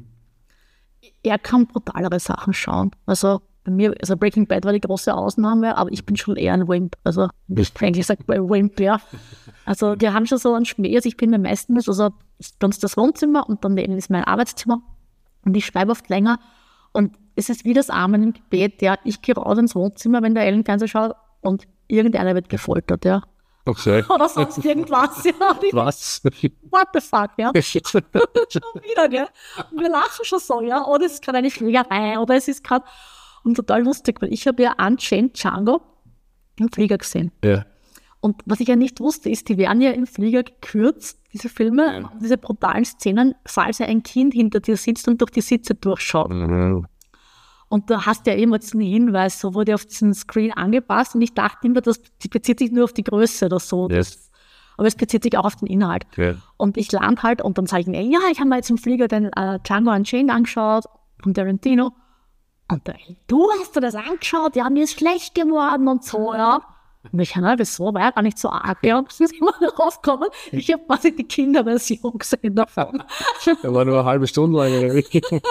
Er kann brutalere Sachen schauen. Also bei mir, also Breaking Bad war die große Ausnahme, aber ich bin schon eher ein Wimp. Also ich eigentlich sagt bei Wimp, ja. Also wir haben schon so einen Schmäh, also ich bin mir meistens, also ist bei uns das Wohnzimmer und daneben ist mein Arbeitszimmer und ich schreibe oft länger und es ist wie das Amen im Gebet, ja, ich gehe raus ins Wohnzimmer, wenn der Ellen Fernseher schaut und irgendeiner wird gefoltert, ja. Okay. Oder sonst irgendwas, ja. Und ich, Was? what the fuck, ja. Schon wieder, gell. Und wir lachen schon so, ja. Oder es ist gerade eine Fliegerei, oder es ist gerade, und total lustig, weil ich habe ja Unchained Django im Flieger gesehen. Ja. Und was ich ja nicht wusste, ist, die werden ja im Flieger gekürzt, diese Filme, Ja. diese brutalen Szenen, falls ja ein Kind hinter dir sitzt und durch die Sitze durchschaut. Mhm. Und da hast du ja immer diesen Hinweis, so wurde auf diesen Screen angepasst und ich dachte immer, das bezieht sich nur auf die Größe oder so. Yes. Das, aber es bezieht sich auch auf den Inhalt. Ja. Und ich lande halt und dann sage ich mir, ja, ich habe mir jetzt im Flieger den äh, Django Unchained angeschaut von Tarantino. Und der, du hast dir das angeschaut, ja, mir ist schlecht geworden und so, ja. Und ich, na, wieso, war ja gar nicht so arg. Ja, und dann sind wir rausgekommen. Ich habe quasi die Kinderversion gesehen davon. Der war nur eine halbe Stunde lang.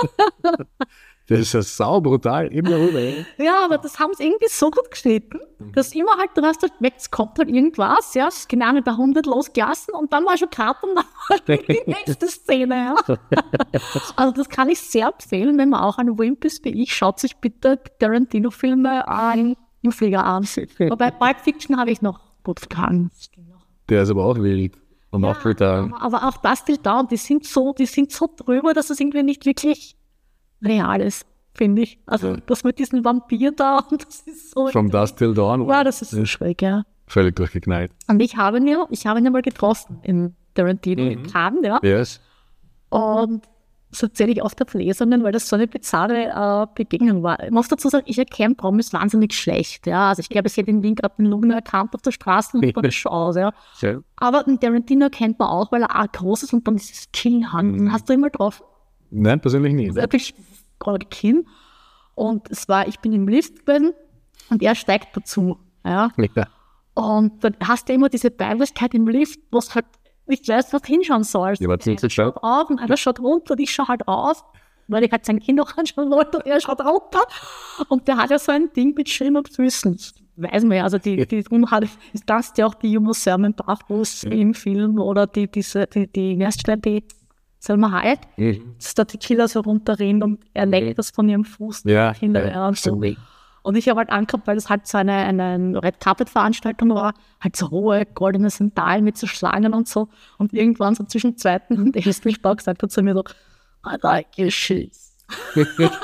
Das ist ja saubrutal, immer rüber. ey. Ja, aber das haben sie irgendwie so gut geschnitten, dass immer halt, du hast halt weg, es kommt halt irgendwas, ja, das genau bei hundert losgelassen und dann war schon Cut und dann war die nächste Szene, ja. Also das kann ich sehr empfehlen, wenn man auch ein Wimp ist wie ich, schaut sich bitte Tarantino-Filme an, im Flieger an. Wobei Pulp Fiction habe ich noch gut getan. Der ist aber auch wild. Und auch brutal. Aber, aber auch das Till Dawn, die sind so, die sind so drüber, dass es irgendwie nicht wirklich real ist, finde ich. Also Ja. das mit diesem Vampir da, und das ist so. From Dusk Till Dawn. Ja, das ist so schräg, ja. Völlig durchgeknallt. Und ich habe ihn ja, ich habe ihn ja mal getroffen in Tarantino in Cannes, ja. Yes. Und das erzähle ich oft auf Lesungen, weil das so eine bizarre äh, Begegnung war. Ich muss dazu sagen, ich erkenne Promis wahnsinnig schlecht, ja. Also ich glaube, ich hätte in Wien gerade den Lugner erkannt auf der Straße und war schon aus, ja. Ja. Aber den Tarantino kennt man auch, weil er auch groß ist und dann dieses Kinnhand. Den hast du ihn mal getroffen? Nein, persönlich nicht. Wirklich gerade Kinn. Und es war, ich bin im Lift gewesen und er steigt dazu, ja. Ja. Und dann hast du immer diese Peinlichkeit im Lift, wo es halt nicht weißt, was hinschauen sollst. Ja, aber Er ziemlich schaut auf und einer schaut runter und ich schaue halt raus, weil ich halt sein Kind noch anschauen wollte und er schaut runter. Und der hat ja so ein Ding mit Schirm und Füßen. Das weiß man ja, also die, die hat, ist das ja auch die Uma Thurman Barfuß im Film oder die, diese, die, die, wie heißt die, die Selma Hayek, Mhm. dass da die Killer so runterrennen und er leckt das von ihrem Fuß Ja, hinterher ja, und so. stimmt. Und ich habe halt angehabt, weil das halt so eine, eine Red Carpet Veranstaltung war, halt so hohe goldene Sandalen mit so Schlangen und so. Und irgendwann so zwischen zweiten und ersten Spau gesagt hat zu mir so, I like your shoes. Und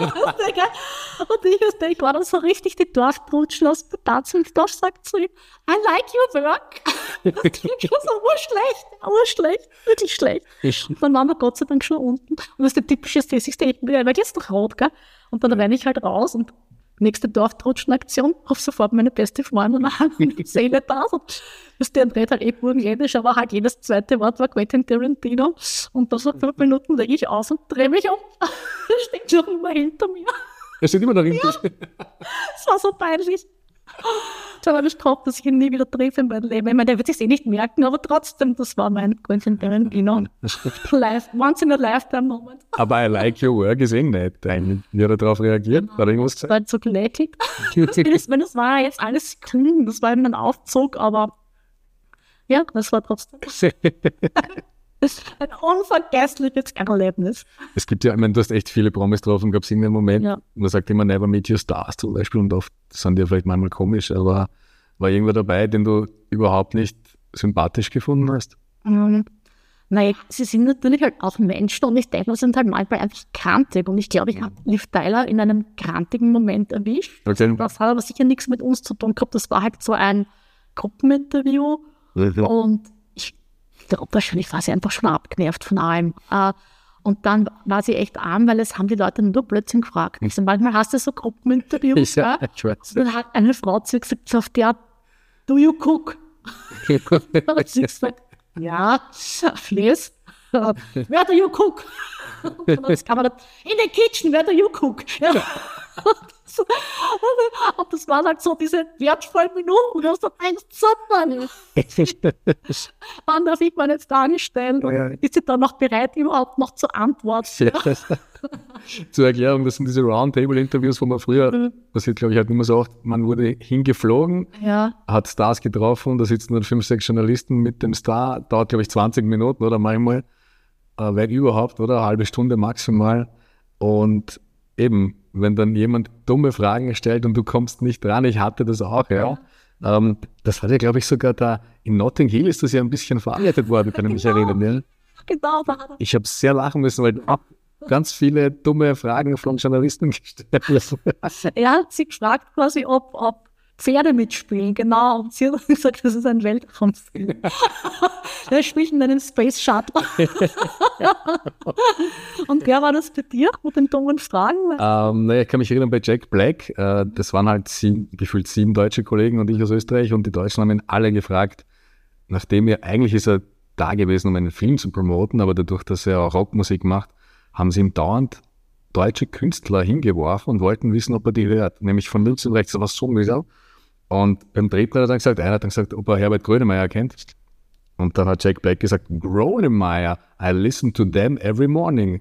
ich, ich war dann so richtig die Dorfbrutschen aus der Tanz und Dorf sagt zu ihm, I like your work. Das klingt schon so urschlecht, urschlecht, wirklich schlecht. Und dann waren wir Gott sei Dank schon unten. Und das ist der typische Stacey, ich bin jetzt doch rot, gell? Und dann renne ich halt raus und nächste Dorftrutschen-Aktion, auf sofort meine beste Freundin an und Seele da. Und das der dreht halt eh burgenländisch, aber halt jedes zweite Wort war Quentin Tarantino. Und da so fünf Minuten lege ich aus und drehe mich um. Er steht noch immer hinter mir. Er steht immer noch hinter. Das war so peinlich. Dann habe ich gehofft, dass ich ihn nie wieder treffe in meinem Leben. Ich meine, der wird es eh nicht merken, aber trotzdem, das war mein Quentin Tarantino. Life, once in a lifetime Moment. Aber I like your work ist eh nicht. Eigentlich. Wie hat er darauf reagiert? Hat er irgendwas Das gesagt? war halt so gelächelt. Ich meine, das war jetzt alles clean, das war eben ein Aufzug, aber ja, das war trotzdem. Ein unvergessliches Erlebnis. Es gibt ja, ich meine, du hast echt viele Promis getroffen, gab es irgendeinen Moment, Ja. man sagt immer never meet your stars zum Beispiel und oft sind die ja vielleicht manchmal komisch, aber war irgendwer dabei, den du überhaupt nicht sympathisch gefunden hast? Ähm, Nein, sie sind natürlich halt auch Menschen und ich denke, wir sind halt manchmal einfach krantig und ich glaube, ich habe Liv Tyler in einem krantigen Moment erwischt. Okay. Das hat aber sicher nichts mit uns zu tun gehabt. Das war halt so ein Gruppeninterview und ich glaube, wahrscheinlich war sie einfach schon abgenervt von allem. Äh, Und dann war sie echt arm, weil es haben die Leute nur Blödsinn gefragt. Also manchmal hast du so Gruppeninterviews, Ja, ja, ich weiß. und dann hat eine Frau zu ihr gesagt, so auf die Art, do you cook? Und sie gesagt, ja, please. Where do you cook? Und das kann man dann, in the kitchen, where do you cook? Ja. Und das waren halt so diese wertvollen Minuten, wo du denkst, super, wann darf ich mir jetzt darstellen? Und Ja. ist sie dann noch bereit, überhaupt noch zu antworten? Zur Erklärung, das sind diese Roundtable-Interviews, wo man früher, Mhm. passiert glaube ich halt nicht mehr so oft, man wurde hingeflogen, Ja. hat Stars getroffen, da sitzen dann fünf, sechs Journalisten mit dem Star, dauert glaube ich zwanzig Minuten oder manchmal, äh, wenn überhaupt, oder eine halbe Stunde maximal. Und eben, wenn dann jemand dumme Fragen stellt und du kommst nicht dran, ich hatte das auch, ja. Ähm, das hat ja glaube ich sogar da, in Notting Hill ist das ja ein bisschen verarbeitet worden, kann ich mich Genau. erinnern, ja. Genau, da hat er Ich habe sehr lachen müssen, weil auch ganz viele dumme Fragen von Journalisten gestellt wurden. Er hat sie gefragt, quasi, ob, ob Pferde mitspielen, genau. Und sie hat gesagt, das ist ein Weltraumfilm. Der spielt in einem Space Shuttle. Und wer war das bei dir mit den dummen Fragen? ähm, naja, ich kann mich erinnern, bei Jack Black, äh, das waren halt sieben, gefühlt sieben deutsche Kollegen und ich aus Österreich und die Deutschen haben ihn alle gefragt, nachdem er, eigentlich ist er da gewesen, um einen Film zu promoten, aber dadurch, dass er auch Rockmusik macht, haben sie ihm dauernd deutsche Künstler hingeworfen und wollten wissen, ob er die hört. Nämlich von links und rechts, das war so mühsam. Und beim Drehbuch hat er dann gesagt, einer hat dann gesagt, ob er Herbert Grönemeyer kennt. Und dann hat Jack Black gesagt, Grönemeyer, I listen to them every morning.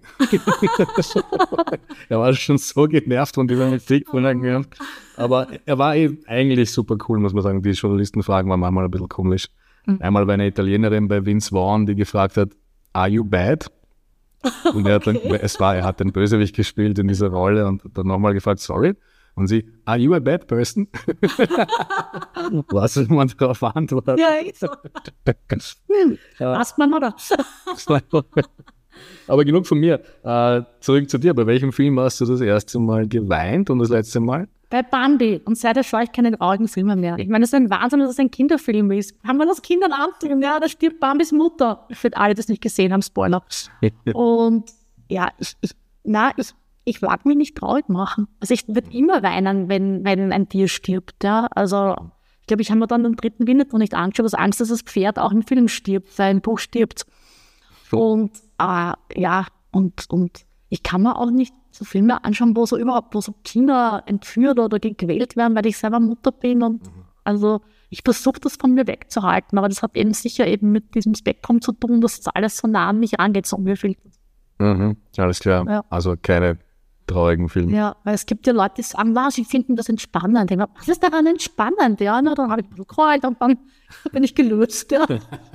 Er war schon so genervt von dieser Musik von einem. Aber er war eh eigentlich super cool, muss man sagen. Die Journalistenfragen waren manchmal ein bisschen komisch. Mhm. Einmal war eine Italienerin bei Vince Vaughn, die gefragt hat, are you bad? Und er hat dann, es war, er hat den Bösewicht gespielt in dieser Rolle und dann nochmal gefragt, sorry. Und sie, are you a bad person? Was will man darauf antworten? Ja, ich so. Was man oder? Aber genug von mir. Äh, zurück zu dir. Bei welchem Film hast du das erste Mal geweint und das letzte Mal? Bei Bambi. Und seitdem schaue ich keine traurigen Filme mehr. Ich meine, es ist ein Wahnsinn, dass es ein Kinderfilm ist. Haben wir das Kindern antun? Ja, da stirbt Bambis Mutter. Für alle, die das nicht gesehen haben, Spoiler. Und ja, ich, ich, na, ich, ich mag mich nicht traurig machen. Also ich würde immer weinen, wenn, wenn ein Tier stirbt. Ja, also ich glaube, ich habe mir dann den dritten Winnetou nicht angeschaut, aus Angst, dass das Pferd auch im Film stirbt, weil im Buch stirbt. Und äh, ja, und, und ich kann mir auch nicht so Filme anschauen, wo so überhaupt, wo so Kinder entführt oder gequält werden, weil ich selber Mutter bin. Und also ich versuche das von mir wegzuhalten, aber das hat eben sicher eben mit diesem Spektrum zu tun, dass das alles so nah an mich rangeht, so ungefähr. Mhm, alles klar. Ja. Also keine traurigen Filme. Ja, weil es gibt ja Leute, die sagen, wow, sie finden das entspannend. Ich denke, was ist daran entspannend? Ja, na, dann habe ich geheult und dann bin ich gelöst. Ja,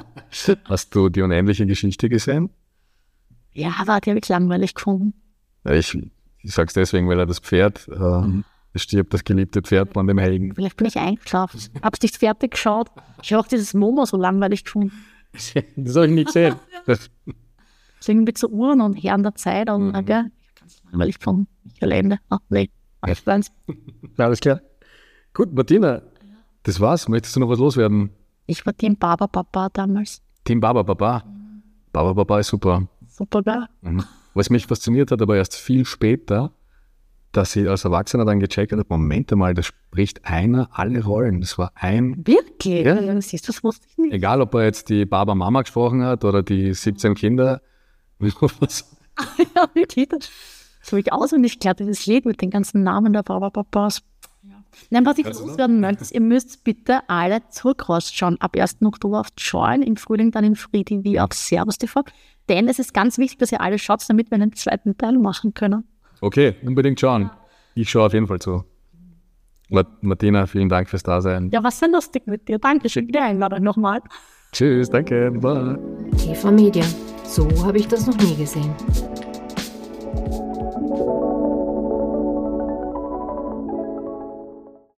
Hast du die unendliche Geschichte gesehen? ja, aber die habe ich langweilig gefunden. Ich, ich sage es deswegen, weil er das Pferd, äh, Mhm. es stirbt das geliebte Pferd von dem Helden. Vielleicht bin ich eingeschlafen. Hab's nicht fertig geschaut. Ich habe auch dieses Momo so langweilig gefunden. Das habe ich nicht gesehen. Das, Das ist irgendwie zu Uhren und Herren der Zeit und Mhm. gell, ganz langweilig gefunden. Michael Ende. Ah, nee, alles eins. alles klar. Gut, Martina, das war's. Möchtest du noch was loswerden? Ich war Team Baba Papa damals. Team Baba Baba. Baba Baba ist super. Super, gell? Mhm. Was mich fasziniert hat, aber erst viel später, dass sie als Erwachsener dann gecheckt hat, Moment einmal, da spricht einer alle Rollen. Das war ein, Wirklich? Ja. Ja. Siehst du, das wusste ich nicht. egal ob er jetzt die Baba Mama gesprochen hat oder die siebzehn Kinder. Was? Ja, wirklich. Das habe ich auswendig gelernt, dieses Lied mit den ganzen Namen der Baba Papas. Ja. Nein, was ich Kannst du noch? loswerden möchte, ist, ihr müsst bitte alle zurück schauen. Ab ersten Oktober auf Join, im Frühling dann in Free T V auf Servus T V. Denn es ist ganz wichtig, dass ihr alle schaut, damit wir einen zweiten Teil machen können. Okay, unbedingt schauen. Ich schaue auf jeden Fall zu. Ma- Martina, vielen Dank fürs Dasein. Ja, was war lustig mit dir? Dankeschön, die Einladung nochmal. Tschüss, danke. Bye. T V Media, So habe ich das noch nie gesehen.